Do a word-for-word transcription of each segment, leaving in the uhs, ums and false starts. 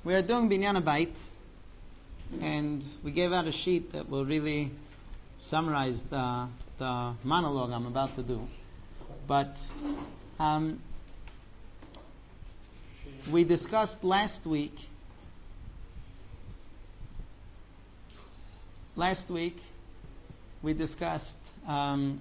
We are doing Binyan Habayit, and we gave out a sheet that will really summarize the, the monologue I'm about to do. But um, we discussed last week, last week we discussed um,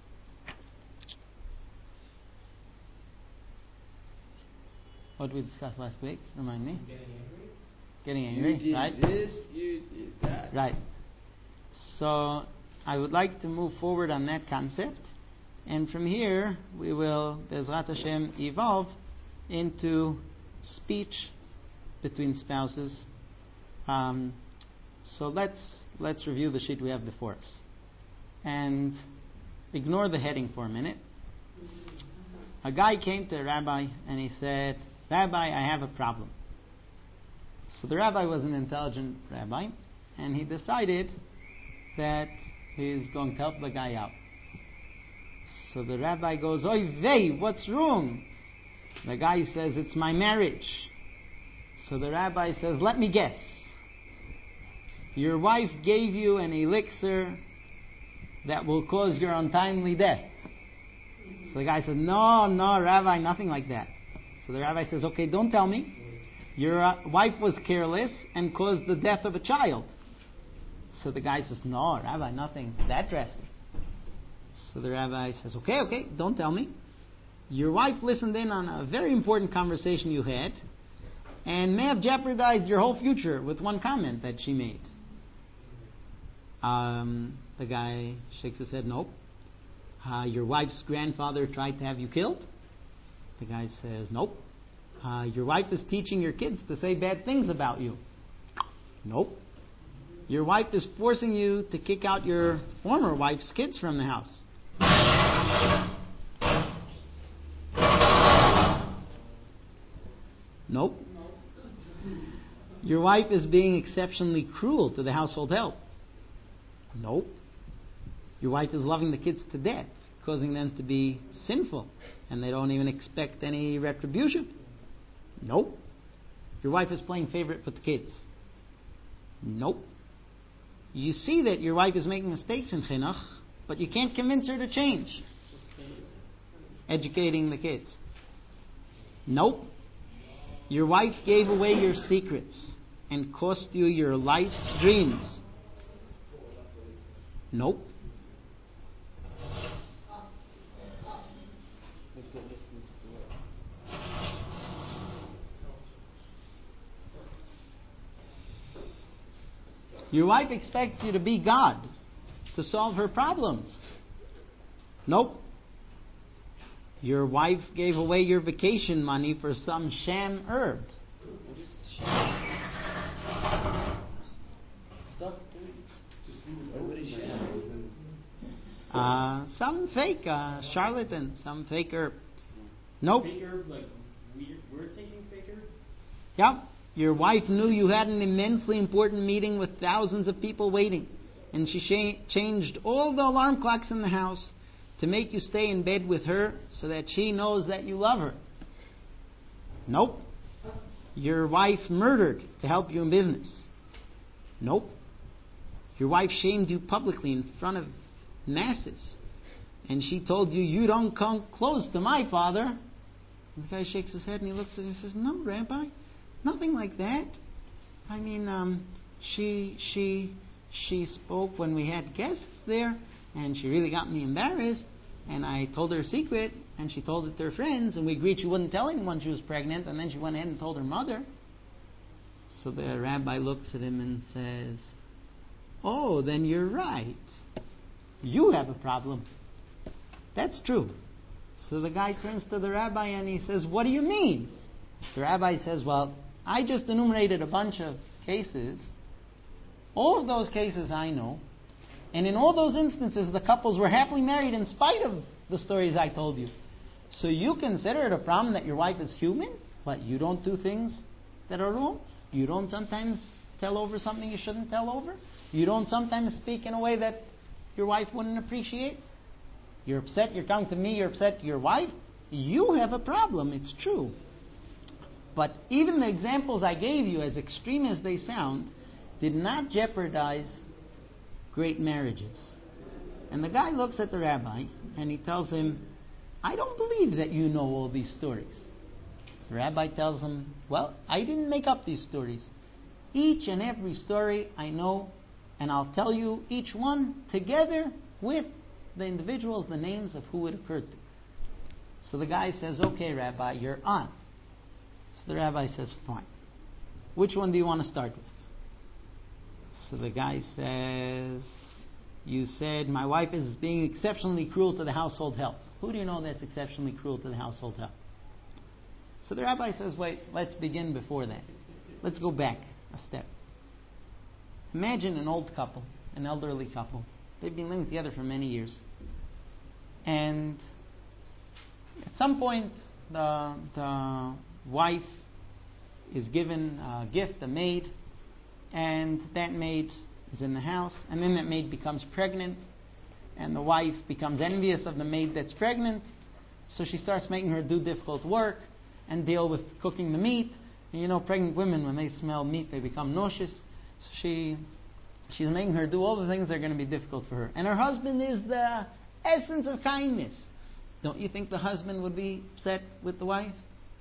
what did we discuss last week? Remind me. Getting angry. Getting angry, you did right? This, you did that. Right. So I would like to move forward on that concept, and from here we will, Bezrat Hashem, evolve into speech between spouses. Um, so let's let's review the sheet we have before us, and ignore the heading for a minute. A guy came to a rabbi and he said, "Rabbi, I have a problem." So the rabbi was an intelligent rabbi, and he decided that he's going to help the guy out. So the rabbi goes, "Oy vey, what's wrong?" The guy says, "It's my marriage." So the rabbi says, "Let me guess. Your wife gave you an elixir that will cause your untimely death." So the guy said, "No, no, Rabbi, nothing like that." So the rabbi says, "Okay, don't tell me. Your uh, wife was careless and caused the death of a child." So the guy says, "No, Rabbi, nothing that drastic." So the rabbi says, "Okay, okay, don't tell me. Your wife listened in on a very important conversation you had and may have jeopardized your whole future with one comment that she made." Um, the guy shakes his head, "Nope." Uh, your wife's grandfather tried to have you killed? The guy says, "Nope." Uh, your wife is teaching your kids to say bad things about you? Nope. Your wife is forcing you to kick out your former wife's kids from the house? Nope. Your wife is being exceptionally cruel to the household help? Nope. Your wife is loving the kids to death, causing them to be sinful, and they don't even expect any retribution? Nope. Your wife is playing favorite with the kids? Nope. You see that your wife is making mistakes in chinuch, but you can't convince her to change. Educating the kids? Nope. Your wife gave away your secrets and cost you your life's dreams? Nope. Your wife expects you to be God to solve her problems? Nope. Your wife gave away your vacation money for some sham herb? Uh, some fake uh, charlatan, some fake herb? Nope. Fake herb, like we're, we're taking fake herb? Yep. Your wife knew you had an immensely important meeting with thousands of people waiting, and she sh- changed all the alarm clocks in the house to make you stay in bed with her so that she knows that you love her? Nope. Your wife murdered to help you in business? Nope. Your wife shamed you publicly in front of masses, and she told you, "You don't come close to my father." And the guy shakes his head and he looks at him and says, "No, Rabbi, nothing like that. I mean, um, she she she spoke when we had guests there, and she really got me embarrassed, and I told her a secret, and she told it to her friends, and we agreed she wouldn't tell anyone she was pregnant, and then she went ahead and told her mother." So the rabbi looks at him and says, "Oh, then you're right. You have a problem. That's true." So the guy turns to the rabbi and he says, "What do you mean?" The rabbi says, "Well, I just enumerated a bunch of cases. All of those cases I know. And in all those instances, the couples were happily married in spite of the stories I told you. So you consider it a problem that your wife is human? But you don't do things that are wrong? You don't sometimes tell over something you shouldn't tell over? You don't sometimes speak in a way that your wife wouldn't appreciate? You're upset, you're coming to me, you're upset to your wife? You have a problem, it's true." But even the examples I gave you, as extreme as they sound, did not jeopardize great marriages. And the guy looks at the rabbi and he tells him, I don't believe that you know all these stories. The rabbi tells him, well, I didn't make up these stories. Each and every story I know, and I'll tell you each one together with the individuals, the names of who it occurred to. So the guy says, okay, Rabbi, you're on. So the rabbi says, fine. Which one do you want to start with? So the guy says, you said my wife is being exceptionally cruel to the household help. Who do you know that's exceptionally cruel to the household help? So the rabbi says, wait, let's begin before that. Let's go back a step. Imagine an old couple, an elderly couple. They've been living together for many years. And at some point, the, the wife is given a gift, a maid, and that maid is in the house, and then that maid becomes pregnant, and the wife becomes envious of the maid that's pregnant, so she starts making her do difficult work and deal with cooking the meat. And you know, pregnant women, when they smell meat, they become nauseous. So she, she's making her do all the things that are going to be difficult for her. And her husband is the essence of kindness. Don't you think the husband would be upset with the wife?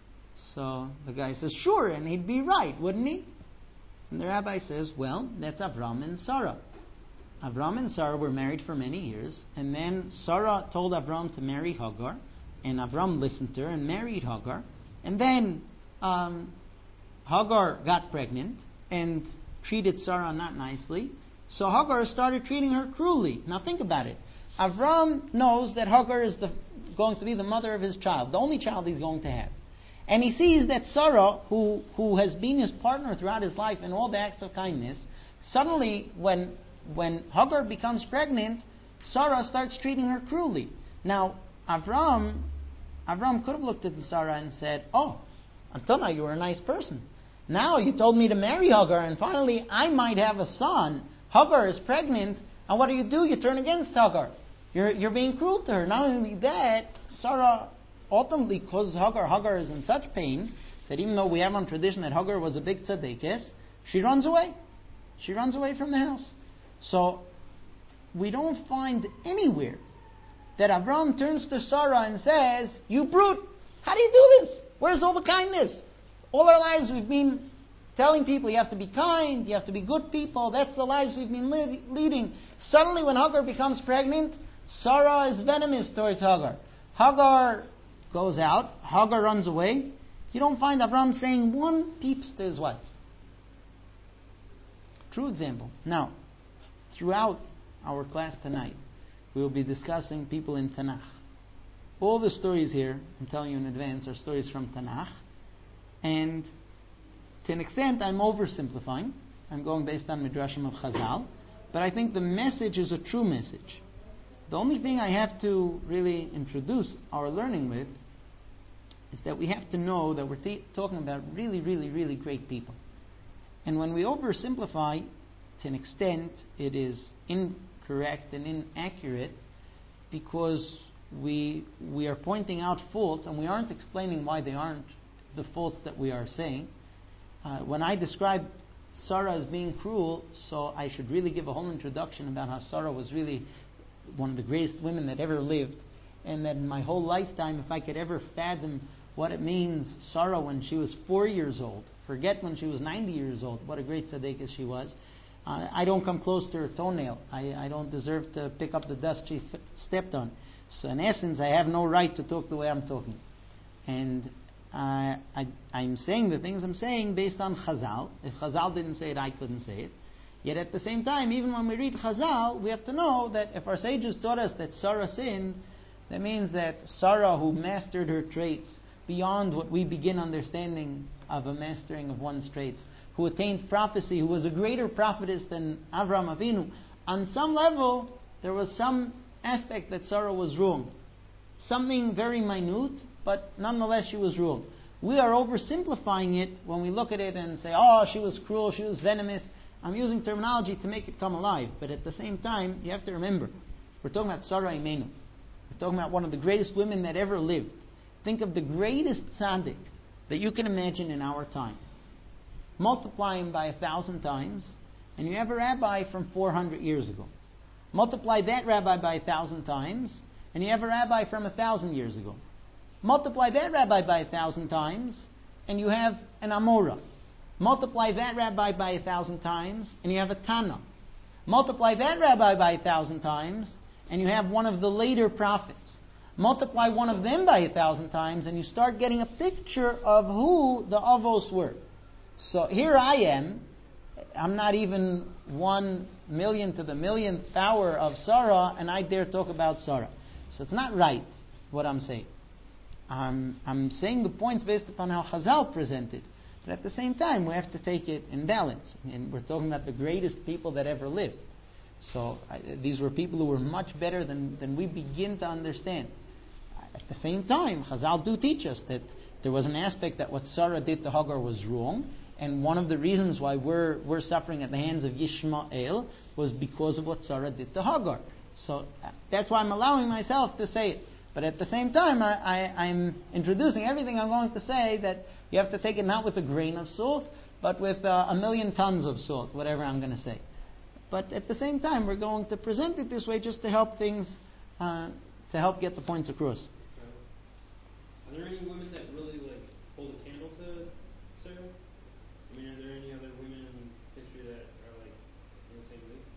So the guy says, sure, and he'd be right, wouldn't he? And the rabbi says, well, that's Avram and Sarah. Avram and Sarah were married for many years, and then Sarah told Avram to marry Hagar, and Avram listened to her and married Hagar. And then um, Hagar got pregnant and treated Sarah not nicely. So Hagar started treating her cruelly. Now think about it. Avram knows that Hagar is the, going to be the mother of his child, the only child he's going to have. And he sees that Sarah, who, who has been his partner throughout his life in all the acts of kindness, suddenly when, when Hagar becomes pregnant, Sarah starts treating her cruelly. Now, Avram, Avram could have looked at Sarah and said, oh, until now you were a nice person. Now you told me to marry Hagar, and finally I might have a son. Hagar is pregnant, and what do you do? You turn against Hagar. You're, you're being cruel to her. Not only that, Sarah ultimately causes Hagar. Hagar is in such pain that even though we have on tradition that Hagar was a big tzaddikus, she runs away. She runs away from the house. So we don't find anywhere that Avram turns to Sarah and says, you brute, how do you do this? Where's all the kindness? All our lives we've been telling people you have to be kind, you have to be good people. That's the lives we've been li- leading. Suddenly when Hagar becomes pregnant, Sarah is venomous towards Hagar. Hagar goes out, Hagar runs away. You don't find Avram saying one peeps to his wife. True example. Now, throughout our class tonight, we will be discussing people in Tanakh. All the stories here, I'm telling you in advance, are stories from Tanakh. And to an extent, I'm oversimplifying. I'm going based on Midrashim of Chazal. But I think the message is a true message. The only thing I have to really introduce our learning with is that we have to know that we're t- talking about really, really, really great people. And when we oversimplify, to an extent, it is incorrect and inaccurate because we we are pointing out faults and we aren't explaining why they aren't the faults that we are saying. Uh, when I describe Sarah as being cruel, so I should really give a whole introduction about how Sarah was really one of the greatest women that ever lived, and that in my whole lifetime, if I could ever fathom what it means, Sarah when she was four years old, forget when she was ninety years old, what a great tzaddikus she was. Uh, I don't come close to her toenail. I, I don't deserve to pick up the dust she f- stepped on. So in essence, I have no right to talk the way I'm talking. And uh, I, I'm saying the things I'm saying based on Chazal. If Chazal didn't say it, I couldn't say it. Yet at the same time, even when we read Chazal, we have to know that if our sages taught us that Sarah sinned, that means that Sarah, who mastered her traits beyond what we begin understanding of a mastering of one's traits, who attained prophecy, who was a greater prophetess than Avram Avinu, on some level, there was some aspect that Sarah was wrong. Something very minute, but nonetheless she was wrong. We are oversimplifying it when we look at it and say, oh, she was cruel, she was venomous. I'm using terminology to make it come alive. But at the same time, you have to remember, we're talking about Sarah Imenu. We're talking about one of the greatest women that ever lived. Think of the greatest tzaddik, that you can imagine in our time. Multiply him by a thousand times, and you have a rabbi from four hundred years ago. Multiply that rabbi by a thousand times, and you have a rabbi from a thousand years ago. Multiply that rabbi by a thousand times, and you have an Amora. Multiply that rabbi by a thousand times, and you have a Tana. Multiply that rabbi by a thousand times, and you have one of the later prophets. Multiply one of them by a thousand times, and you start getting a picture of who the Avos were. So here I am. I'm not even one million to the millionth power of Sarah, and I dare talk about Sarah. So it's not right what I'm saying. I'm, I'm saying the points based upon how Chazal presented. But at the same time, we have to take it in balance. And we're talking about the greatest people that ever lived. So I, these were people who were much better than, than we begin to understand. At the same time, Chazal do teach us that there was an aspect that what Sarah did to Hagar was wrong. And one of the reasons why we're, we're suffering at the hands of Yishmael was because of what Sarah did to Hagar. So that's why I'm allowing myself to say it. But at the same time, I, I, I'm introducing everything I'm going to say that you have to take it not with a grain of salt, but with uh, a million tons of salt, whatever I'm going to say. But at the same time, we're going to present it this way just to help things, uh, to help get the points across. Are there any women that really like hold a candle to Sarah? I mean, are there any other women in history that are like in the same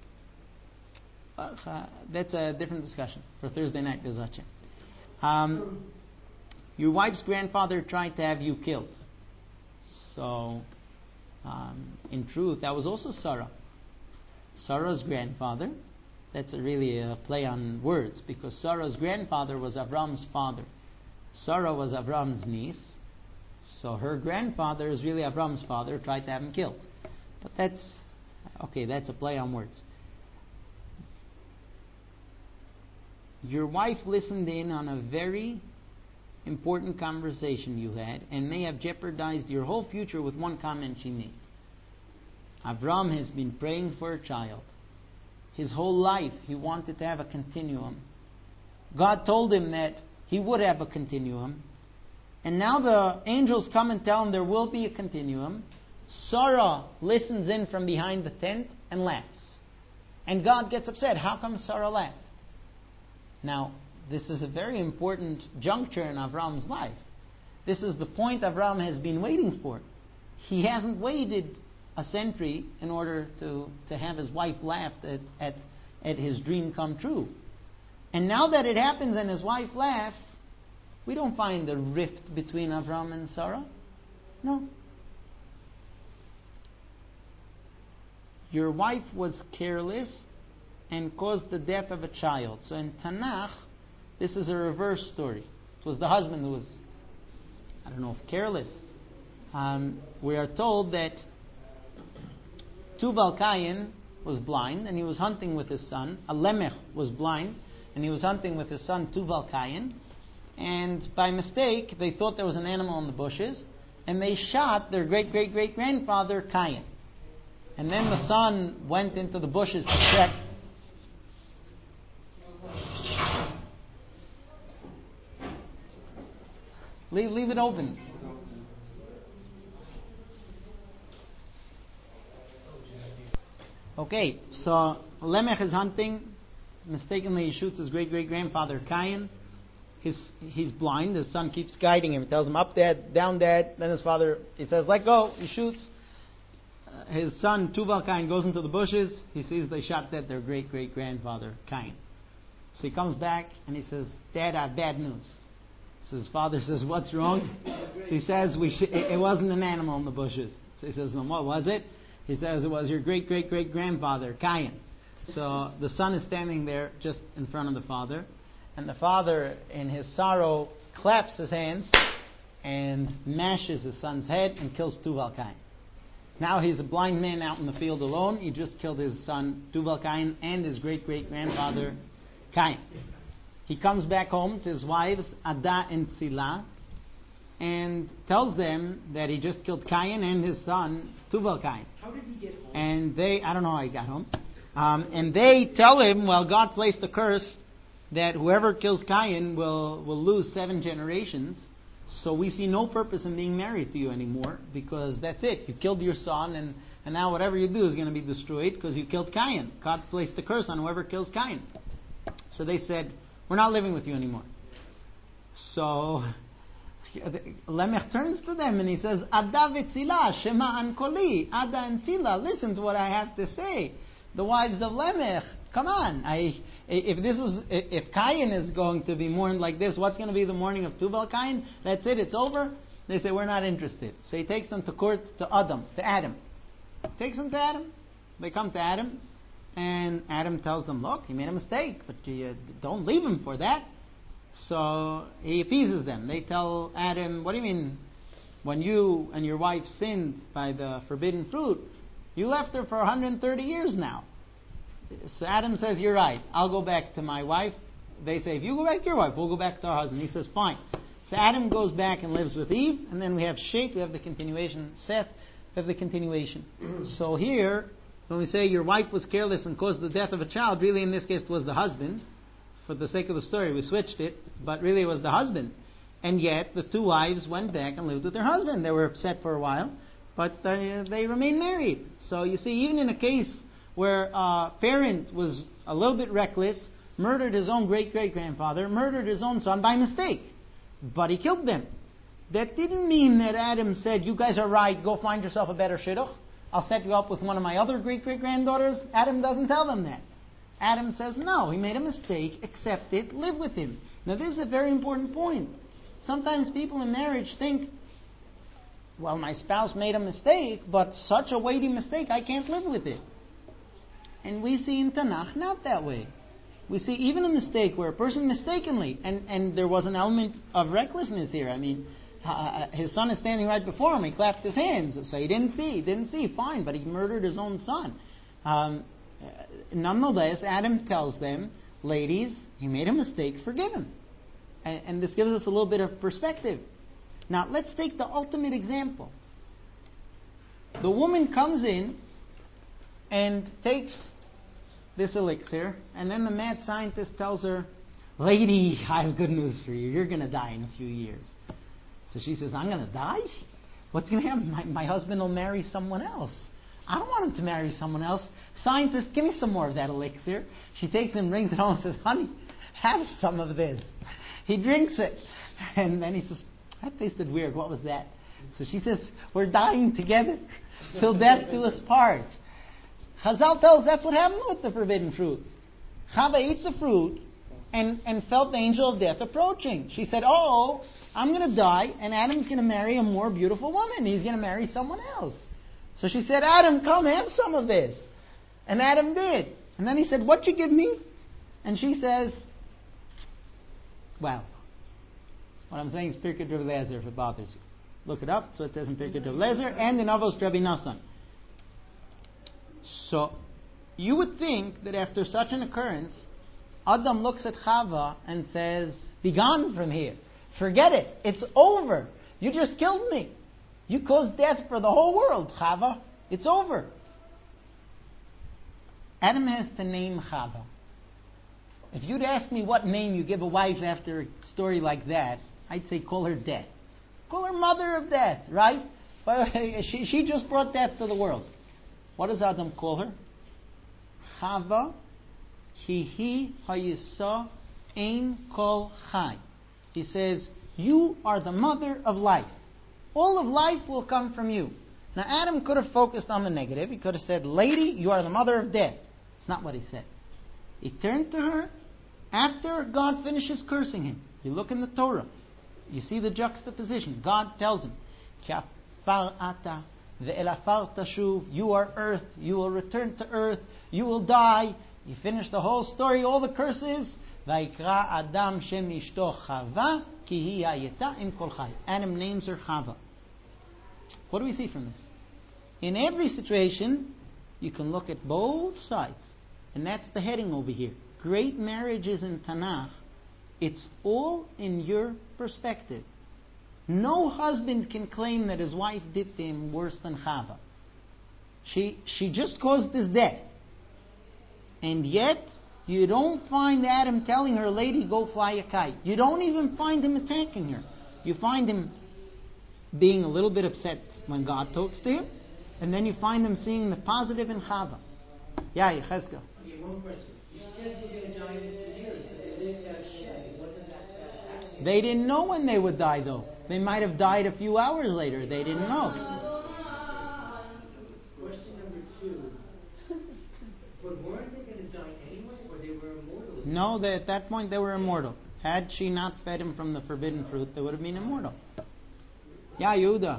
league? Uh, that's a different discussion for Thursday night, Gazache. Um, your wife's grandfather tried to have you killed. So, um, in truth, that was also Sarah. Sarah's grandfather. That's a really a play on words, because Sarah's grandfather was Avram's father. Sarah was Avram's niece. So her grandfather is really Avram's father, tried to have him killed. But that's, okay, that's a play on words. Your wife listened in on a very important conversation you had and may have jeopardized your whole future with one comment she made. Avram has been praying for a child. His whole life he wanted to have a continuum. God told him that he would have a continuum. And now the angels come and tell him there will be a continuum. Sarah listens in from behind the tent and laughs. And God gets upset. How come Sarah laughed? Now, this is a very important juncture in Avram's life. This is the point Avram has been waiting for. He hasn't waited a century in order to, to have his wife laugh at, at, at his dream come true. And now that it happens and his wife laughs, we don't find a rift between Avram and Sarah. No. Your wife was careless and caused the death of a child. So in Tanakh, this is a reverse story. It was the husband who was, I don't know if careless. Um, we are told that Tuval Cain was blind and he was hunting with his son. Alemech was blind and he was hunting with his son Tuval Cain. And by mistake, they thought there was an animal in the bushes, and they shot their great-great-great-grandfather, Cain. And then the son went into the bushes to check. Leave, leave it open. Okay, so Lemech is hunting. Mistakenly, he shoots his great-great-grandfather, Cain. His, he's blind. His son keeps guiding him. He tells him, up, Dad, down, Dad. Then his father, he says, let go. He shoots. Uh, his son, Tuval Cain, goes into the bushes. He sees they shot dead their great-great-grandfather, Cain. So he comes back and he says, Dad, I have bad news. So his father says, what's wrong? So he says, we sh- it, it wasn't an animal in the bushes. So he says, no, what was it? He says, it was your great-great-great-grandfather, Cain. So the son is standing there just in front of the father. And the father, in his sorrow, claps his hands and mashes his son's head and kills Tuval Cain. Now he's a blind man out in the field alone. He just killed his son Tuval Cain and his great-great-grandfather Cain. He comes back home to his wives Ada and Tzila and tells them that he just killed Cain and his son Tuval Cain. How did he get home? And they, I don't know how he got home. Um, and they tell him, well, God placed the curse that whoever kills Cain will, will lose seven generations. So we see no purpose in being married to you anymore, because that's it. You killed your son, and, and now whatever you do is going to be destroyed because you killed Cain. God placed the curse on whoever kills Cain. So they said, we're not living with you anymore. So Lemech turns to them and he says, Ada v'tzila, shema an koli. Ada and Tzila, listen to what I have to say. The wives of Lemech, come on. I, if this is, if Cain is going to be mourned like this, what's going to be the mourning of Tubal Cain? That's it, it's over. They say, we're not interested. So he takes them to court to Adam, to Adam. Takes them to Adam. They come to Adam, and Adam tells them, look, he made a mistake, but you, uh, don't leave him for that. So he appeases them. They tell Adam, what do you mean? When you and your wife sinned by the forbidden fruit, you left her for one hundred thirty years now. So Adam says, you're right. I'll go back to my wife. They say, if you go back to your wife, we'll go back to our husband. He says, fine. So Adam goes back and lives with Eve. And then we have Shet, we have the continuation. Seth, we have the continuation. So here, when we say your wife was careless and caused the death of a child, really in this case it was the husband. For the sake of the story, we switched it. But really it was the husband. And yet, the two wives went back and lived with their husband. They were upset for a while, but uh, they remained married. So you see, even in a case where a parent was a little bit reckless, murdered his own great-great-grandfather, murdered his own son by mistake, but he killed them. That didn't mean that Adam said, you guys are right, go find yourself a better shidduch. I'll set you up with one of my other great-great-granddaughters. Adam doesn't tell them that. Adam says, no, he made a mistake, accept it, live with him. Now this is a very important point. Sometimes people in marriage think, well, my spouse made a mistake, but such a weighty mistake, I can't live with it. And we see in Tanakh not that way. We see even a mistake where a person mistakenly, and, and there was an element of recklessness here. I mean, uh, his son is standing right before him. He clapped his hands, so he didn't see. He didn't see, fine, but he murdered his own son. Um, nonetheless, Adam tells them, ladies, he made a mistake, forgive him. And, and this gives us a little bit of perspective. Now, let's take the ultimate example. The woman comes in and takes this elixir, and then the mad scientist tells her, lady, I have good news for you. You're going to die in a few years. So she says, I'm going to die? What's going to happen? My, my husband will marry someone else. I don't want him to marry someone else. Scientist, give me some more of that elixir. She takes it and brings it home and says, honey, have some of this. He drinks it. And then he says, that tasted weird. What was that? So she says, we're dying together till death do us part. Chazal tells us that's what happened with the forbidden fruit. Chava ate the fruit and, and felt the angel of death approaching. She said, oh, I'm going to die, and Adam's going to marry a more beautiful woman. He's going to marry someone else. So she said, Adam, come have some of this. And Adam did. And then he said, what you give me? And she says, well, what I'm saying is Pirkei Rav Eliezer, if it bothers you. Look it up. So it says in Pirkei Rav Eliezer and in Avos Rabbi Nassan. So you would think that after such an occurrence, Adam looks at Chava and says, be gone from here. Forget it. It's over. You just killed me. You caused death for the whole world, Chava. It's over. Adam has to name Chava. If you'd ask me what name you give a wife after a story like that, I'd say call her Death. Call her Mother of Death, right? But she, she just brought death to the world. What does Adam call her? Chava, ki hi hayisa ein kol chai. He says, you are the mother of life. All of life will come from you. Now Adam could have focused on the negative. He could have said, lady, you are the mother of death. It's not what he said. He turned to her after God finishes cursing him. You look in the Torah. You see the juxtaposition. God tells him, Ki afar ata ve'elafar tashuv. You are earth. You will return to earth. You will die. You finish the whole story, all the curses. Vayikra Adam shem ishto Chava ki hi hayeta im kol chai. Adam names her Chava. What do we see from this? In every situation, you can look at both sides. And that's the heading over here. Great marriages in Tanakh, it's all in your perspective. No husband can claim that his wife did to him worse than Chava. She, she just caused his death. And yet, you don't find Adam telling her, lady, go fly a kite. You don't even find him attacking her. You find him being a little bit upset when God talks to him, and then you find him seeing the positive in Chava. Yeah, Yechezkel. Okay, one question. You said you're going to die in fifty years, but they lived to have Shem. Wasn't that that They didn't know when they would die, though. They might have died a few hours later. They didn't know. Question number two. But weren't they going to die anyway, or they were immortal? No, they, at that point they were immortal. Had she not fed him from the forbidden fruit, they would have been immortal. Yeah, Yehuda. Um,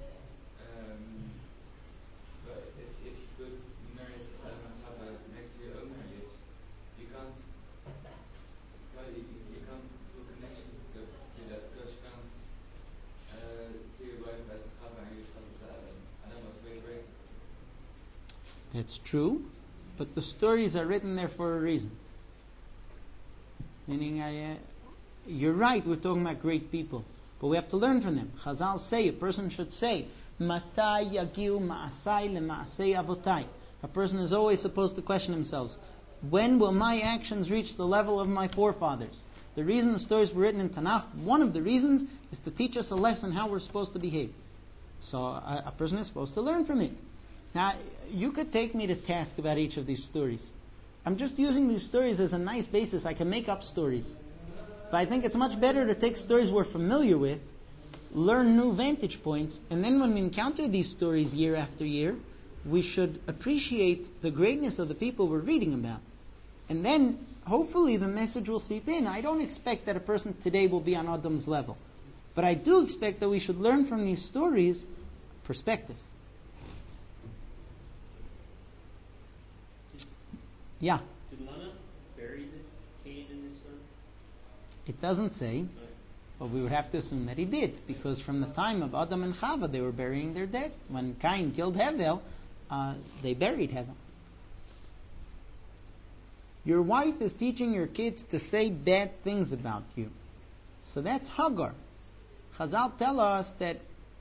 but if, if you put married Adam and Chava next to your own marriage, you can't, well, you, you can't do a connection to, to that because you can't uh, see your wife as Chava and yourself as Adam. Adam was way greater. It's true, but the stories are written there for a reason. Meaning, I, uh, you're right, we're talking about great people. But we have to learn from them. Chazal say, a person should say, Matai yagiu ma'asai le'ma'asei avotai. A person is always supposed to question themselves, when will my actions reach the level of my forefathers? The reason the stories were written in Tanakh, one of the reasons, is to teach us a lesson how we're supposed to behave. So a, a person is supposed to learn from it. Now, you could take me to task about each of these stories. I'm just using these stories as a nice basis. I can make up stories. But I think it's much better to take stories we're familiar with, learn new vantage points, and then when we encounter these stories year after year, we should appreciate the greatness of the people we're reading about. And then, hopefully, the message will seep in. I don't expect that a person today will be on Adam's level. But I do expect that we should learn from these stories perspectives. Yeah? Did Lana bury Cain and his son? It doesn't say, but we would have to assume that he did, because from the time of Adam and Chava, they were burying their dead. When Cain killed Hevel, uh, they buried Hevel. Your wife is teaching your kids to say bad things about you. So that's Hagar. Chazal tell us that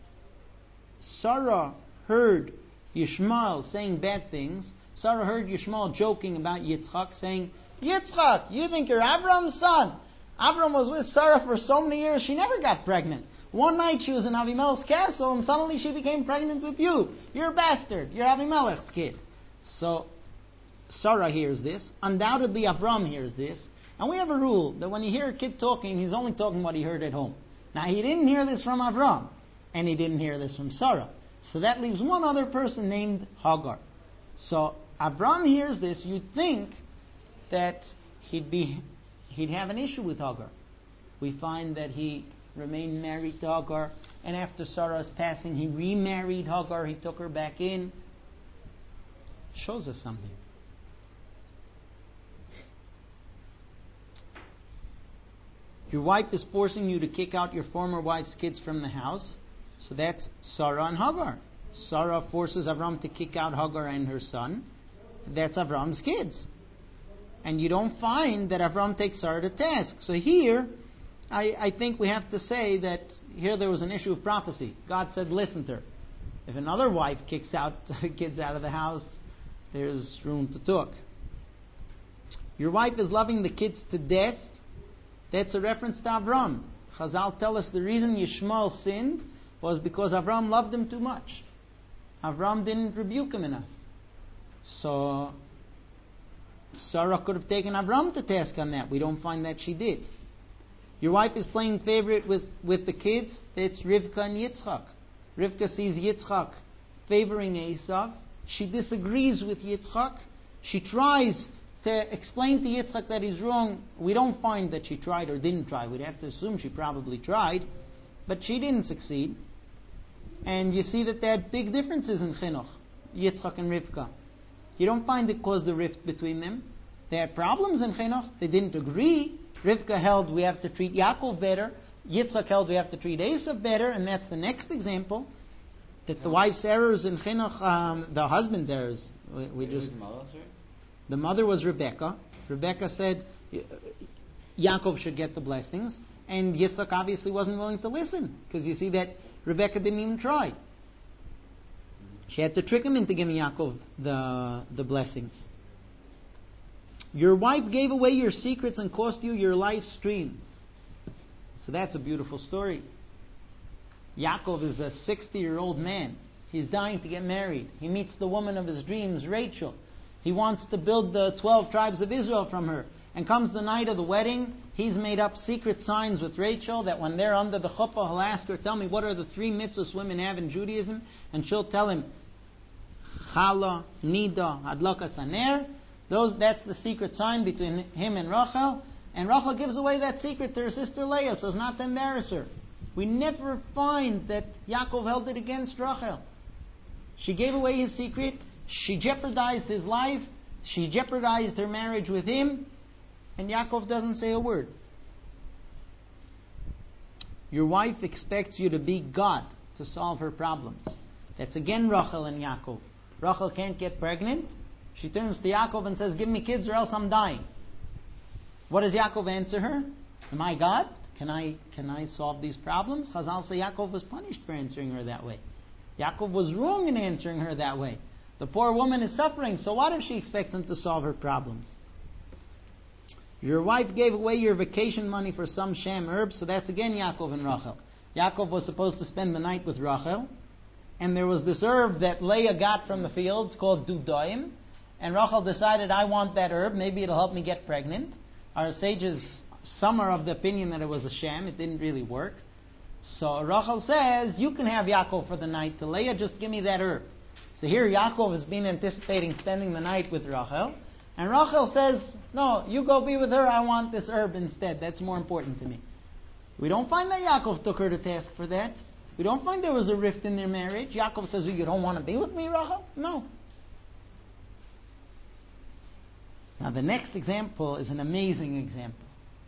Sarah heard Yishmael saying bad things. Sarah heard Yishmael joking about Yitzchak, saying, Yitzchak, you think you're Avram's son? Avram was with Sarah for so many years, she never got pregnant. One night she was in Avimelech's castle, and suddenly she became pregnant with you. You're a bastard. You're Avimelech's kid. So, Sarah hears this. Undoubtedly, Avram hears this. And we have a rule that when you hear a kid talking, he's only talking what he heard at home. Now, he didn't hear this from Avram, and he didn't hear this from Sarah. So that leaves one other person named Hagar. So, Avram hears this. You'd think that he'd be... he'd have an issue with Hagar. We find that he remained married to Hagar, and after Sarah's passing, he remarried Hagar. He took her back in. Shows us something. Your wife is forcing you to kick out your former wife's kids from the house. So that's Sarah and Hagar. Sarah forces Avram to kick out Hagar and her son. That's Avram's kids. And you don't find that Avram takes Sarah to task. So here, I, I think we have to say that here there was an issue of prophecy. God said, listen to her. If another wife kicks out kids out of the house, there's room to talk. Your wife is loving the kids to death. That's a reference to Avram. Chazal tell us the reason Yishmael sinned was because Avram loved him too much. Avram didn't rebuke him enough. So Sarah could have taken Avram to task on that. We don't find that she did. Your wife is playing favorite with, with the kids. It's Rivka and Yitzchak. Rivka sees Yitzchak favoring Esav. She disagrees with Yitzchak. She tries to explain to Yitzchak that he's wrong. We don't find that she tried or didn't try. We'd have to assume she probably tried. But she didn't succeed. And you see that they had big differences in Chinuch, Yitzchak and Rivka. You don't find it caused a rift between them. They had problems in Chinuch. They didn't agree. Rivka held we have to treat Yaakov better. Yitzchak held we have to treat Esav better. And that's the next example. That the wife's errors in Chinuch, um, the husband's errors. We, we just, the mother was Rebecca. Rebecca said Yaakov should get the blessings. And Yitzchak obviously wasn't willing to listen. Because you see that Rebecca didn't even try. She had to trick him into giving Yaakov the, the blessings. Your wife gave away your secrets and cost you your life's dreams. So that's a beautiful story. Yaakov is a sixty-year-old man. He's dying to get married. He meets the woman of his dreams, Rachel. He wants to build the twelve tribes of Israel from her. And comes the night of the wedding, he's made up secret signs with Rachel that when they're under the chuppah, he'll ask her, tell me, what are the three mitzvahs women have in Judaism? And she'll tell him, Chala, Nida, Hadlakas Haner. Those, that's the secret sign between him and Rachel. And Rachel gives away that secret to her sister Leah, so as not to embarrass her. We never find that Yaakov held it against Rachel. She gave away his secret. She jeopardized his life. She jeopardized her marriage with him. And Yaakov doesn't say a word. Your wife expects you to be God to solve her problems. That's again Rachel and Yaakov. Rachel can't get pregnant. She turns to Yaakov and says, give me kids or else I'm dying. What does Yaakov answer her? Am I God? Can I can I solve these problems? Chazal say Yaakov was punished for answering her that way. Yaakov was wrong in answering her that way. The poor woman is suffering, so what if she expects him to solve her problems? Your wife gave away your vacation money for some sham herb, so that's again Yaakov and Rachel. Yaakov was supposed to spend the night with Rachel, and there was this herb that Leah got from the fields called dudaim, and Rachel decided, I want that herb, maybe it'll help me get pregnant. Our sages, some are of the opinion that it was a sham, it didn't really work. So Rachel says, you can have Yaakov for the night to Leah, just give me that herb. So here Yaakov has been anticipating spending the night with Rachel. And Rachel says, no, you go be with her, I want this herb instead. That's more important to me. We don't find that Yaakov took her to task for that. We don't find there was a rift in their marriage. Yaakov says, you don't want to be with me, Rachel? No. Now the next example is an amazing example.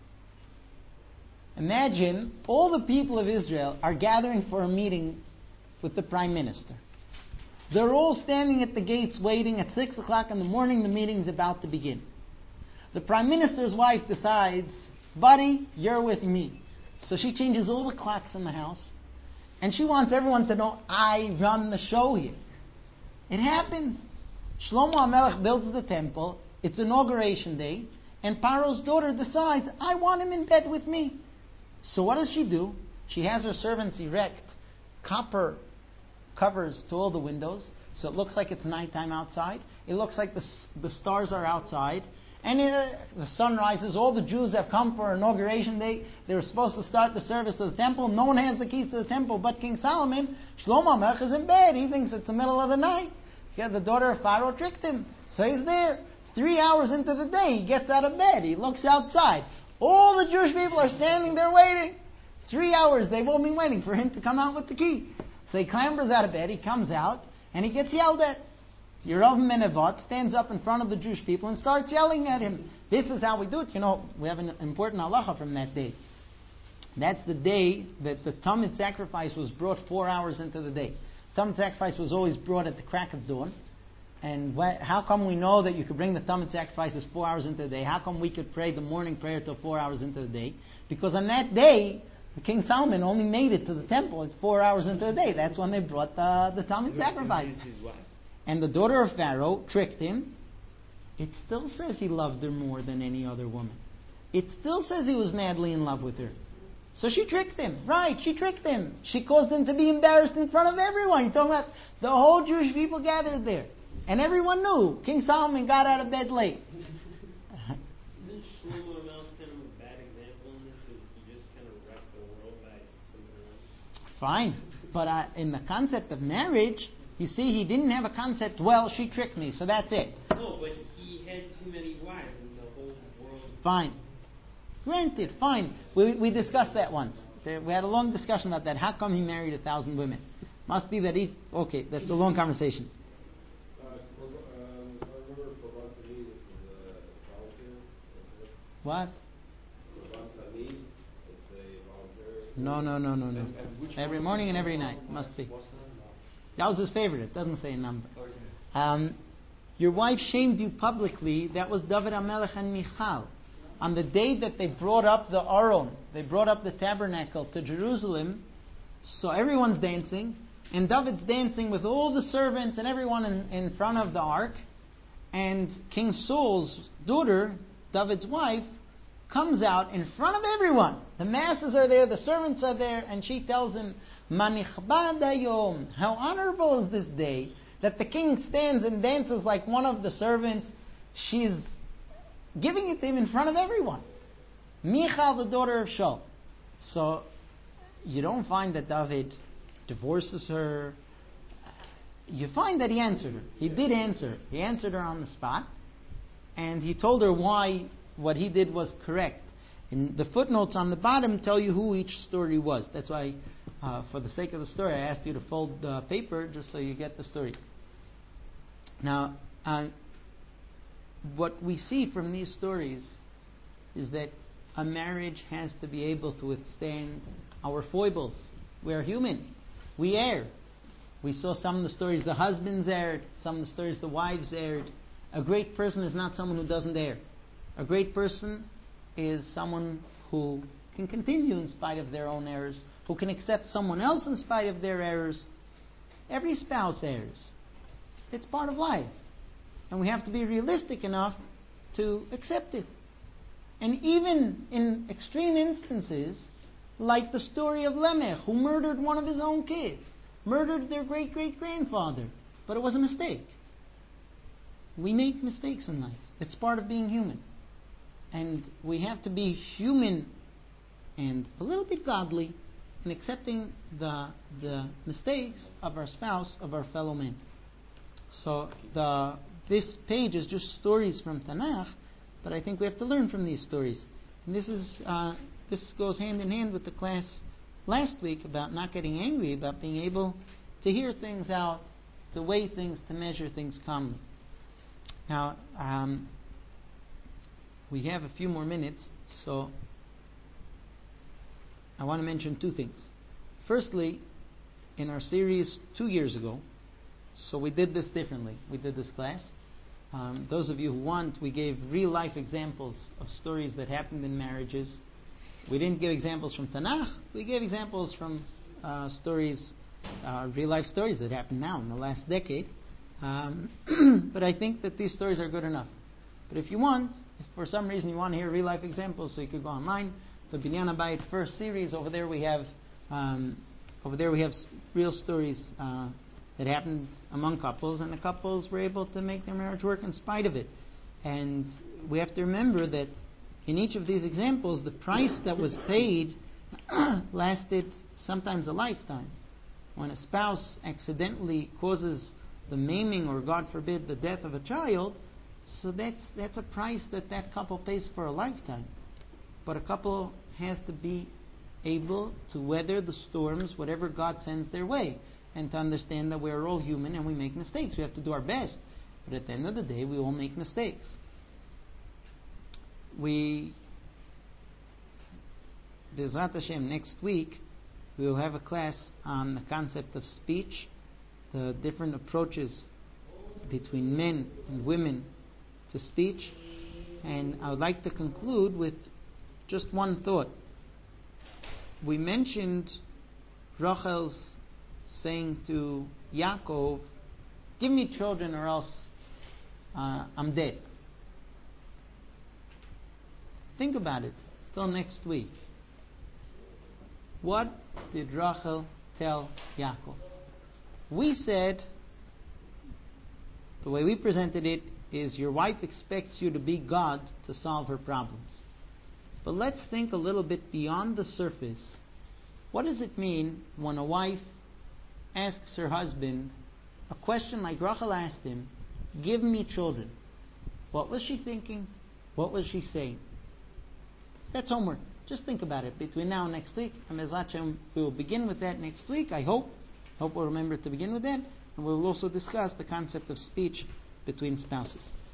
Imagine all the people of Israel are gathering for a meeting with the Prime Minister. They're all standing at the gates waiting. At six o'clock in the morning, the meeting's about to begin. The Prime Minister's wife decides, buddy, you're with me. So she changes all the clocks in the house, and she wants everyone to know, I run the show here. It happened. Shlomo HaMelech builds the temple. It's inauguration day, and Paro's daughter decides, I want him in bed with me. So what does she do? She has her servants erect copper covers to all the windows, so it looks like it's nighttime outside. It looks like the, the stars are outside. And uh, the sun rises. All the Jews have come for inauguration day. They were supposed to start the service of the temple. No one has the keys to the temple but King Solomon. Shlomo HaMelech is in bed. He thinks it's the middle of the night. Yeah, the daughter of Pharaoh tricked him. So he's there. Three hours into the day, he gets out of bed. He looks outside. All the Jewish people are standing there waiting. Three hours, they've all been waiting for him to come out with the key. So he clambers out of bed, he comes out, and he gets yelled at. Yerav Menevot stands up in front of the Jewish people and starts yelling at him. This is how we do it. You know, we have an important halacha from that day. That's the day that the Tamid sacrifice was brought four hours into the day. Tamid sacrifice was always brought at the crack of dawn. And wh- how come we know that you could bring the Tamid sacrifices four hours into the day? How come we could pray the morning prayer till four hours into the day? Because on that day, the King Solomon only made it to the temple at four hours into the day. That's when they brought the, the Tamid sacrifice. And the daughter of Pharaoh tricked him. It still says he loved her more than any other woman. It still says he was madly in love with her. So she tricked him. Right, she tricked him. She caused him to be embarrassed in front of everyone. You're talking about the whole Jewish people gathered there. And everyone knew. King Solomon got out of bed late. Isn't Shlomo HaMelech kind of a bad example in this? Because he just kind of wrecked the world by something else? Fine. But uh, in the concept of marriage, you see, he didn't have a concept, well, she tricked me, so that's it. No, but he had too many wives and the whole world... Fine. Granted, fine. We, we discussed that once. We had a long discussion about that. How come he married a thousand women? Must be that he... Okay, that's a long conversation. What? No, no, no, no, no. Every morning and every night. Must be. That was his favorite. It doesn't say a number. Um, your wife shamed you publicly. That was David HaMelech and Michal. On the day that they brought up the Aron, they brought up the tabernacle to Jerusalem, so everyone's dancing, and David's dancing with all the servants and everyone in, in front of the ark, and King Saul's daughter, David's wife, comes out in front of everyone. The masses are there, the servants are there, and she tells him, Manichbad hayom. How honorable is this day that the king stands and dances like one of the servants. She's giving it to him in front of everyone. Michal, the daughter of Shaul. So you don't find that David divorces her. You find that he answered her. He did answer. He answered her on the spot. And he told her why what he did was correct. And the footnotes on the bottom tell you who each story was. That's why, uh, for the sake of the story, I asked you to fold the paper just so you get the story. Now, uh, what we see from these stories is that a marriage has to be able to withstand our foibles. We are human. We err. We saw some of the stories the husbands erred, some of the stories the wives erred. A great person is not someone who doesn't err. A great person is someone who can continue in spite of their own errors, who can accept someone else in spite of their errors. Every spouse errs. It's part of life. And we have to be realistic enough to accept it. And even in extreme instances, like the story of Lamech, who murdered one of his own kids, murdered their great-great-grandfather, but it was a mistake. We make mistakes in life. It's part of being human. And we have to be human and a little bit godly in accepting the the mistakes of our spouse, of our fellow men. So the this page is just stories from Tanakh, but I think we have to learn from these stories. And this is uh, this goes hand in hand with the class last week about not getting angry, about being able to hear things out, to weigh things, to measure things calmly. Now, um, we have a few more minutes, so I want to mention two things. Firstly, in our series two years ago, so we did this differently. We did this class. Um, those of you who want, we gave real-life examples of stories that happened in marriages. We didn't give examples from Tanakh. We gave examples from uh, stories, uh, real-life stories that happened now in the last decade. Um, but I think that these stories are good enough. But if you want, if for some reason you want to hear real-life examples, so you could go online. The Binyan Habayit first series, over there we have um, over there we have real stories uh, that happened among couples, and the couples were able to make their marriage work in spite of it. And we have to remember that in each of these examples, the price that was paid lasted sometimes a lifetime. When a spouse accidentally causes the maiming or, God forbid, the death of a child, so that's that's a price that that couple pays for a lifetime. But a couple has to be able to weather the storms, whatever God sends their way, and to understand that we're all human and we make mistakes. We have to do our best. But at the end of the day, we all make mistakes. We, B'ezrat Hashem, next week, we will have a class on the concept of speech, the different approaches between men and women to speech. And I would like to conclude with just one thought. We mentioned Rachel's saying to Yaakov, "Give me children or else uh, I'm dead." Think about it till next week. What did Rachel tell Yaakov? We said, the way we presented it is, your wife expects you to be God to solve her problems. But let's think a little bit beyond the surface. What does it mean when a wife asks her husband a question like Rachel asked him, "Give me children"? What was she thinking? What was she saying? That's homework. Just think about it between now and next week. And B'ezrat Hashem, we will begin with that next week, I hope. Hope we'll remember to begin with that. And we will also discuss the concept of speech between spouses.